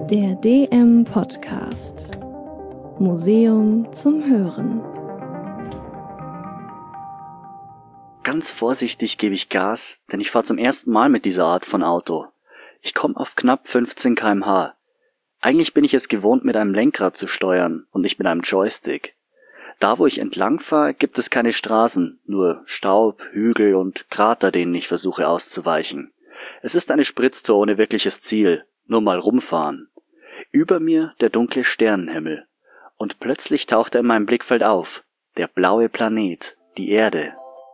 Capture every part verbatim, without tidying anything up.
Der D M Podcast. Museum zum Hören. Ganz vorsichtig gebe ich Gas, denn ich fahre zum ersten Mal mit dieser Art von Auto. Ich komme auf knapp fünfzehn Kilometer pro Stunde. Eigentlich bin ich es gewohnt, mit einem Lenkrad zu steuern und nicht mit einem Joystick. Da, wo ich entlang fahre, gibt es keine Straßen, nur Staub, Hügel und Krater, denen ich versuche auszuweichen. Es ist eine Spritztour ohne wirkliches Ziel, nur mal rumfahren. Über mir der dunkle Sternenhimmel. Und plötzlich taucht er in meinem Blickfeld auf, der blaue Planet, die Erde.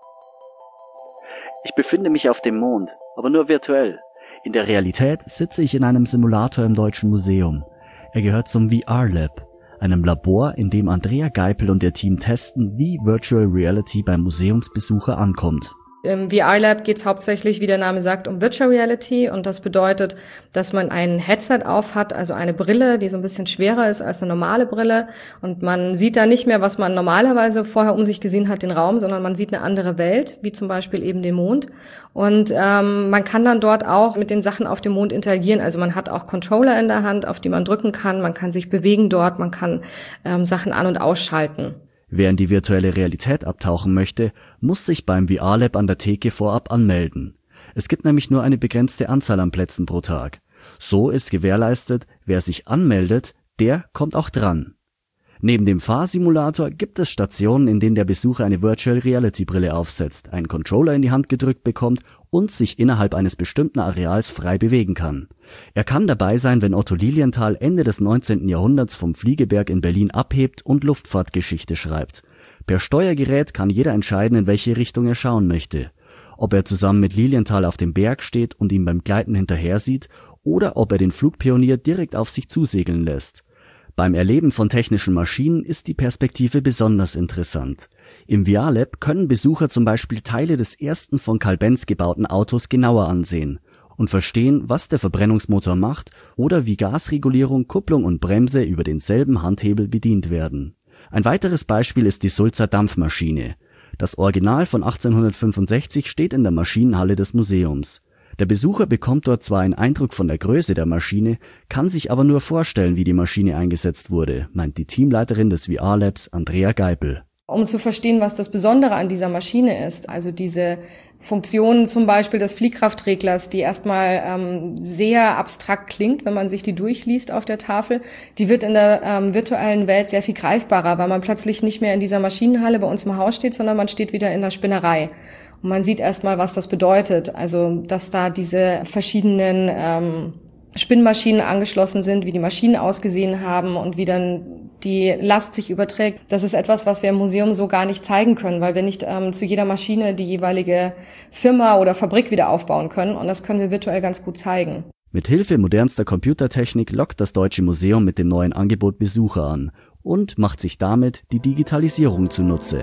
Ich befinde mich auf dem Mond, aber nur virtuell. In der Realität sitze ich in einem Simulator im Deutschen Museum. Er gehört zum V R Lab, einem Labor, in dem Andrea Geipel und ihr Team testen, wie Virtual Reality beim Museumsbesucher ankommt. Im V R Lab geht es hauptsächlich, wie der Name sagt, um Virtual Reality, und das bedeutet, dass man ein Headset auf hat, also eine Brille, die so ein bisschen schwerer ist als eine normale Brille, und man sieht da nicht mehr, was man normalerweise vorher um sich gesehen hat, den Raum, sondern man sieht eine andere Welt, wie zum Beispiel eben den Mond, und ähm, man kann dann dort auch mit den Sachen auf dem Mond interagieren, also man hat auch Controller in der Hand, auf die man drücken kann, man kann sich bewegen dort, man kann ähm, Sachen an- und ausschalten. Wer in die virtuelle Realität abtauchen möchte, muss sich beim V R Lab an der Theke vorab anmelden. Es gibt nämlich nur eine begrenzte Anzahl an Plätzen pro Tag. So ist gewährleistet, wer sich anmeldet, der kommt auch dran. Neben dem Fahrsimulator gibt es Stationen, in denen der Besucher eine Virtual Reality Brille aufsetzt, einen Controller in die Hand gedrückt bekommt und sich innerhalb eines bestimmten Areals frei bewegen kann. Er kann dabei sein, wenn Otto Lilienthal Ende des neunzehnten Jahrhunderts vom Fliegeberg in Berlin abhebt und Luftfahrtgeschichte schreibt. Per Steuergerät kann jeder entscheiden, in welche Richtung er schauen möchte. Ob er zusammen mit Lilienthal auf dem Berg steht und ihm beim Gleiten hinterher sieht, oder ob er den Flugpionier direkt auf sich zusegeln lässt. Beim Erleben von technischen Maschinen ist die Perspektive besonders interessant. Im V R Lab können Besucher zum Beispiel Teile des ersten von Carl Benz gebauten Autos genauer ansehen und verstehen, was der Verbrennungsmotor macht oder wie Gasregulierung, Kupplung und Bremse über denselben Handhebel bedient werden. Ein weiteres Beispiel ist die Sulzer Dampfmaschine. Das Original von achtzehnhundertfünfundsechzig steht in der Maschinenhalle des Museums. Der Besucher bekommt dort zwar einen Eindruck von der Größe der Maschine, kann sich aber nur vorstellen, wie die Maschine eingesetzt wurde, meint die Teamleiterin des V R Labs, Andrea Geipel. Um zu verstehen, was das Besondere an dieser Maschine ist, also diese Funktion zum Beispiel des Fliehkraftreglers, die erstmal ähm, sehr abstrakt klingt, wenn man sich die durchliest auf der Tafel, die wird in der ähm, virtuellen Welt sehr viel greifbarer, weil man plötzlich nicht mehr in dieser Maschinenhalle bei uns im Haus steht, sondern man steht wieder in der Spinnerei. Und man sieht erstmal, was das bedeutet, also dass da diese verschiedenen ähm, Spinnmaschinen angeschlossen sind, wie die Maschinen ausgesehen haben und wie dann die Last sich überträgt. Das ist etwas, was wir im Museum so gar nicht zeigen können, weil wir nicht ähm, zu jeder Maschine die jeweilige Firma oder Fabrik wieder aufbauen können, und das können wir virtuell ganz gut zeigen. Mit Hilfe modernster Computertechnik lockt das Deutsche Museum mit dem neuen Angebot Besucher an und macht sich damit die Digitalisierung zunutze.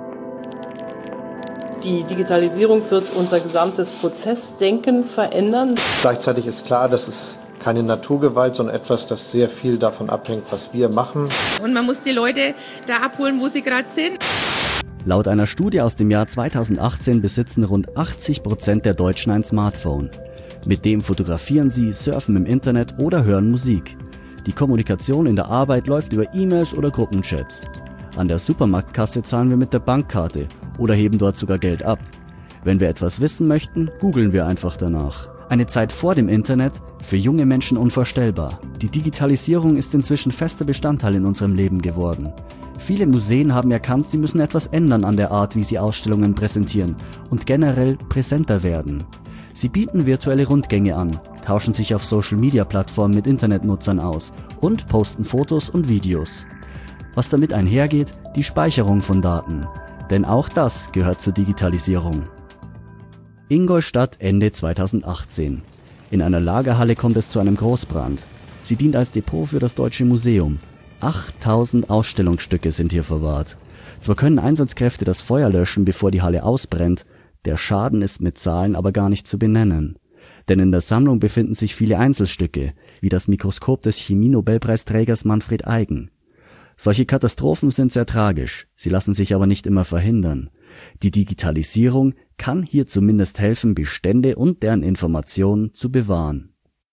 Die Digitalisierung wird unser gesamtes Prozessdenken verändern. Gleichzeitig ist klar, dass es keine Naturgewalt, sondern etwas, das sehr viel davon abhängt, was wir machen. Und man muss die Leute da abholen, wo sie gerade sind. Laut einer Studie aus dem Jahr zweitausendachtzehn besitzen rund achtzig Prozent der Deutschen ein Smartphone. Mit dem fotografieren sie, surfen im Internet oder hören Musik. Die Kommunikation in der Arbeit läuft über E-Mails oder Gruppenchats. An der Supermarktkasse zahlen wir mit der Bankkarte oder heben dort sogar Geld ab. Wenn wir etwas wissen möchten, googeln wir einfach danach. Eine Zeit vor dem Internet, für junge Menschen unvorstellbar. Die Digitalisierung ist inzwischen fester Bestandteil in unserem Leben geworden. Viele Museen haben erkannt, sie müssen etwas ändern an der Art, wie sie Ausstellungen präsentieren und generell präsenter werden. Sie bieten virtuelle Rundgänge an, tauschen sich auf Social-Media-Plattformen mit Internetnutzern aus und posten Fotos und Videos. Was damit einhergeht, die Speicherung von Daten. Denn auch das gehört zur Digitalisierung. Ingolstadt Ende zweitausendachtzehn. In einer Lagerhalle kommt es zu einem Großbrand. Sie dient als Depot für das Deutsche Museum. achttausend Ausstellungsstücke sind hier verwahrt. Zwar können Einsatzkräfte das Feuer löschen, bevor die Halle ausbrennt, der Schaden ist mit Zahlen aber gar nicht zu benennen. Denn in der Sammlung befinden sich viele Einzelstücke, wie das Mikroskop des Chemie-Nobelpreisträgers Manfred Eigen. Solche Katastrophen sind sehr tragisch, sie lassen sich aber nicht immer verhindern. Die Digitalisierung kann hier zumindest helfen, Bestände und deren Informationen zu bewahren.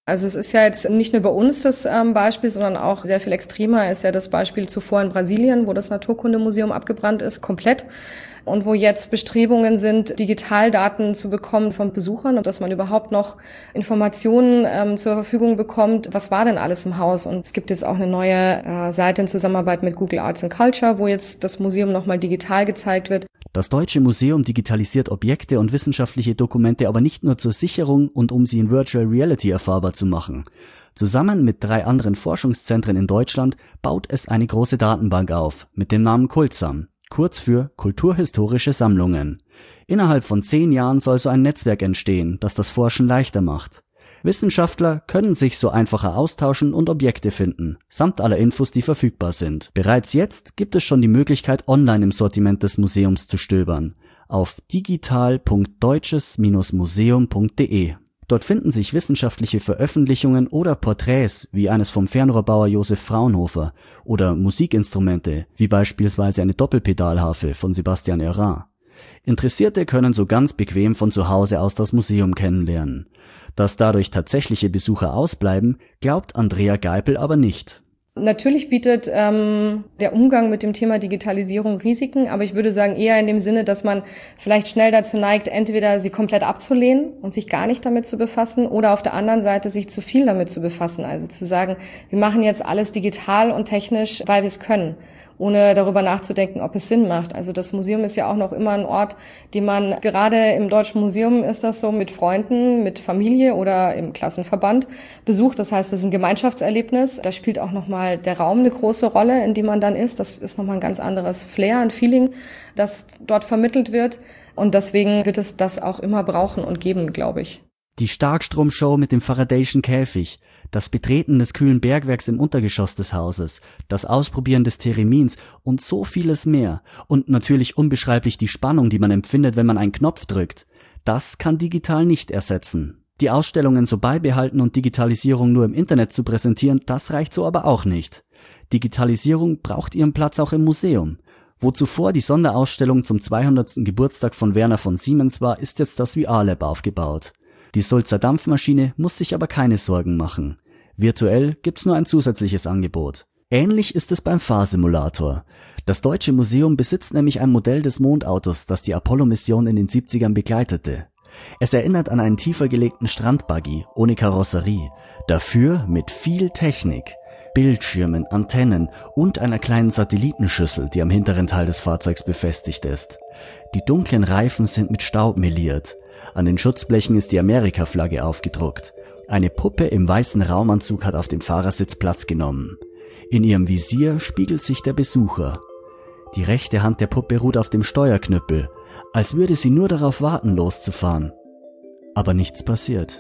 Also es ist ja jetzt nicht nur bei uns das ähm, Beispiel, sondern auch sehr viel extremer ist ja das Beispiel zuvor in Brasilien, wo das Naturkundemuseum abgebrannt ist, komplett. Und wo jetzt Bestrebungen sind, Digitaldaten zu bekommen von Besuchern und dass man überhaupt noch Informationen ähm, zur Verfügung bekommt. Was war denn alles im Haus? Und es gibt jetzt auch eine neue äh, Seite in Zusammenarbeit mit Google Arts and Culture, wo jetzt das Museum nochmal digital gezeigt wird. Das Deutsche Museum digitalisiert Objekte und wissenschaftliche Dokumente aber nicht nur zur Sicherung und um sie in Virtual Reality erfahrbar zu machen. Zusammen mit drei anderen Forschungszentren in Deutschland baut es eine große Datenbank auf mit dem Namen KULTSAM, kurz für Kulturhistorische Sammlungen. Innerhalb von zehn Jahren soll so ein Netzwerk entstehen, das das Forschen leichter macht. Wissenschaftler können sich so einfacher austauschen und Objekte finden, samt aller Infos, die verfügbar sind. Bereits jetzt gibt es schon die Möglichkeit, online im Sortiment des Museums zu stöbern, auf digital punkt deutsches museum punkt de. Dort finden sich wissenschaftliche Veröffentlichungen oder Porträts, wie eines vom Fernrohrbauer Josef Fraunhofer, oder Musikinstrumente, wie beispielsweise eine Doppelpedalharfe von Sebastian Erard. Interessierte können so ganz bequem von zu Hause aus das Museum kennenlernen. Dass dadurch tatsächliche Besucher ausbleiben, glaubt Andrea Geipel aber nicht. Natürlich bietet ähm, der Umgang mit dem Thema Digitalisierung Risiken, aber ich würde sagen eher in dem Sinne, dass man vielleicht schnell dazu neigt, entweder sie komplett abzulehnen und sich gar nicht damit zu befassen oder auf der anderen Seite sich zu viel damit zu befassen. Also zu sagen, wir machen jetzt alles digital und technisch, weil wir es können, ohne darüber nachzudenken, ob es Sinn macht. Also das Museum ist ja auch noch immer ein Ort, den man, gerade im Deutschen Museum ist das so, mit Freunden, mit Familie oder im Klassenverband besucht. Das heißt, das ist ein Gemeinschaftserlebnis. Da spielt auch nochmal der Raum eine große Rolle, in dem man dann ist. Das ist nochmal ein ganz anderes Flair, ein Feeling, das dort vermittelt wird. Und deswegen wird es das auch immer brauchen und geben, glaube ich. Die Starkstromshow mit dem Faradayschen Käfig, das Betreten des kühlen Bergwerks im Untergeschoss des Hauses, das Ausprobieren des Theremins und so vieles mehr. Und natürlich unbeschreiblich die Spannung, die man empfindet, wenn man einen Knopf drückt. Das kann digital nicht ersetzen. Die Ausstellungen so beibehalten und Digitalisierung nur im Internet zu präsentieren, das reicht so aber auch nicht. Digitalisierung braucht ihren Platz auch im Museum. Wo zuvor die Sonderausstellung zum zweihundertsten Geburtstag von Werner von Siemens war, ist jetzt das V R-Lab aufgebaut. Die Sulzer Dampfmaschine muss sich aber keine Sorgen machen. Virtuell gibt's nur ein zusätzliches Angebot. Ähnlich ist es beim Fahrsimulator. Das Deutsche Museum besitzt nämlich ein Modell des Mondautos, das die Apollo-Mission in den siebzigern begleitete. Es erinnert an einen tiefer gelegten Strandbuggy ohne Karosserie, dafür mit viel Technik, Bildschirmen, Antennen und einer kleinen Satellitenschüssel, die am hinteren Teil des Fahrzeugs befestigt ist. Die dunklen Reifen sind mit Staub meliert. An den Schutzblechen ist die Amerika-Flagge aufgedruckt. Eine Puppe im weißen Raumanzug hat auf dem Fahrersitz Platz genommen. In ihrem Visier spiegelt sich der Besucher. Die rechte Hand der Puppe ruht auf dem Steuerknüppel, als würde sie nur darauf warten, loszufahren. Aber nichts passiert.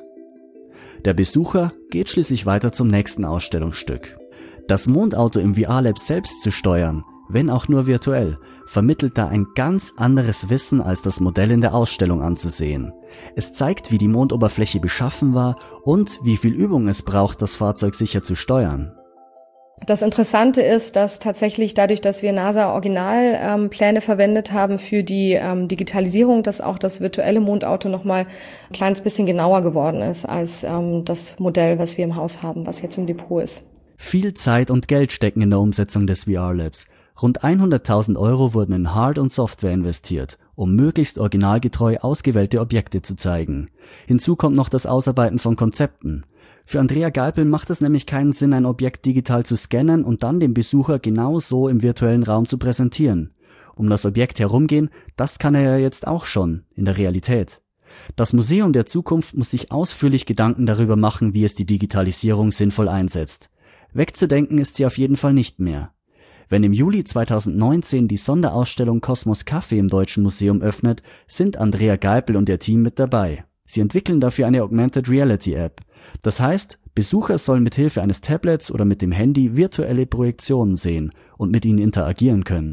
Der Besucher geht schließlich weiter zum nächsten Ausstellungsstück. Das Mondauto im V R-Lab selbst zu steuern, wenn auch nur virtuell, vermittelt da ein ganz anderes Wissen als das Modell in der Ausstellung anzusehen. Es zeigt, wie die Mondoberfläche beschaffen war und wie viel Übung es braucht, das Fahrzeug sicher zu steuern. Das Interessante ist, dass tatsächlich dadurch, dass wir NASA-Originalpläne ähm, verwendet haben für die ähm, Digitalisierung, dass auch das virtuelle Mondauto nochmal ein kleines bisschen genauer geworden ist als ähm, das Modell, was wir im Haus haben, was jetzt im Depot ist. Viel Zeit und Geld stecken in der Umsetzung des V R-Labs. Rund hunderttausend Euro wurden in Hard- und Software investiert, um möglichst originalgetreu ausgewählte Objekte zu zeigen. Hinzu kommt noch das Ausarbeiten von Konzepten. Für Andrea Geipel macht es nämlich keinen Sinn, ein Objekt digital zu scannen und dann dem Besucher genau so im virtuellen Raum zu präsentieren. Um das Objekt herumgehen, das kann er ja jetzt auch schon, in der Realität. Das Museum der Zukunft muss sich ausführlich Gedanken darüber machen, wie es die Digitalisierung sinnvoll einsetzt. Wegzudenken ist sie auf jeden Fall nicht mehr. Wenn im Juli zweitausendneunzehn die Sonderausstellung Kosmos Café im Deutschen Museum öffnet, sind Andrea Geipel und ihr Team mit dabei. Sie entwickeln dafür eine Augmented Reality App. Das heißt, Besucher sollen mit Hilfe eines Tablets oder mit dem Handy virtuelle Projektionen sehen und mit ihnen interagieren können.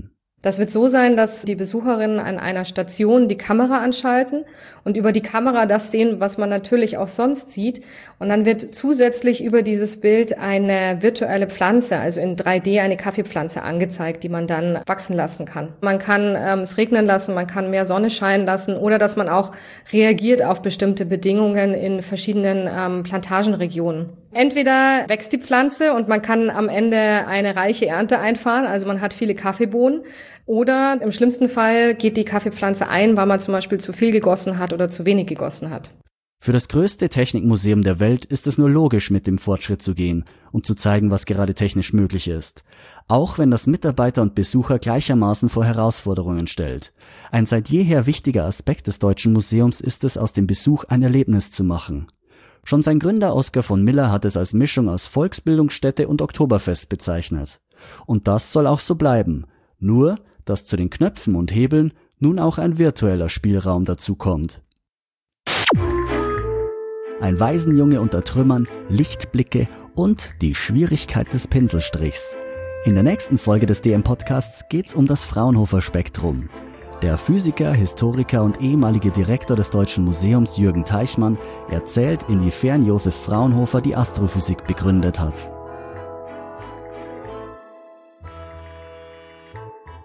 Das wird so sein, dass die Besucherinnen an einer Station die Kamera anschalten und über die Kamera das sehen, was man natürlich auch sonst sieht. Und dann wird zusätzlich über dieses Bild eine virtuelle Pflanze, also in drei D eine Kaffeepflanze angezeigt, die man dann wachsen lassen kann. Man kann ähm, es regnen lassen, man kann mehr Sonne scheinen lassen oder dass man auch reagiert auf bestimmte Bedingungen in verschiedenen ähm, Plantagenregionen. Entweder wächst die Pflanze und man kann am Ende eine reiche Ernte einfahren, also man hat viele Kaffeebohnen, oder im schlimmsten Fall geht die Kaffeepflanze ein, weil man zum Beispiel zu viel gegossen hat oder zu wenig gegossen hat. Für das größte Technikmuseum der Welt ist es nur logisch, mit dem Fortschritt zu gehen und zu zeigen, was gerade technisch möglich ist. Auch wenn das Mitarbeiter und Besucher gleichermaßen vor Herausforderungen stellt. Ein seit jeher wichtiger Aspekt des Deutschen Museums ist es, aus dem Besuch ein Erlebnis zu machen. Schon sein Gründer Oskar von Miller hat es als Mischung aus Volksbildungsstätte und Oktoberfest bezeichnet. Und das soll auch so bleiben. Nur, dass zu den Knöpfen und Hebeln nun auch ein virtueller Spielraum dazukommt. Ein Waisenjunge unter Trümmern, Lichtblicke und die Schwierigkeit des Pinselstrichs. In der nächsten Folge des D M-Podcasts geht's um das Fraunhofer-Spektrum. Der Physiker, Historiker und ehemalige Direktor des Deutschen Museums Jürgen Teichmann erzählt, inwiefern Josef Fraunhofer die Astrophysik begründet hat.